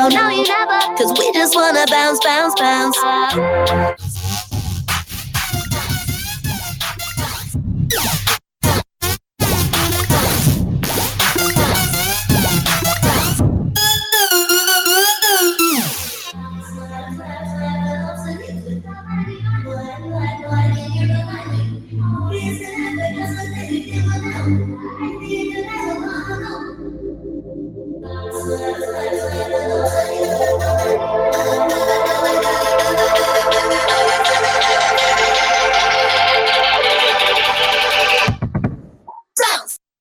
Oh no, you never. Cause we just wanna bounce, bounce, bounce.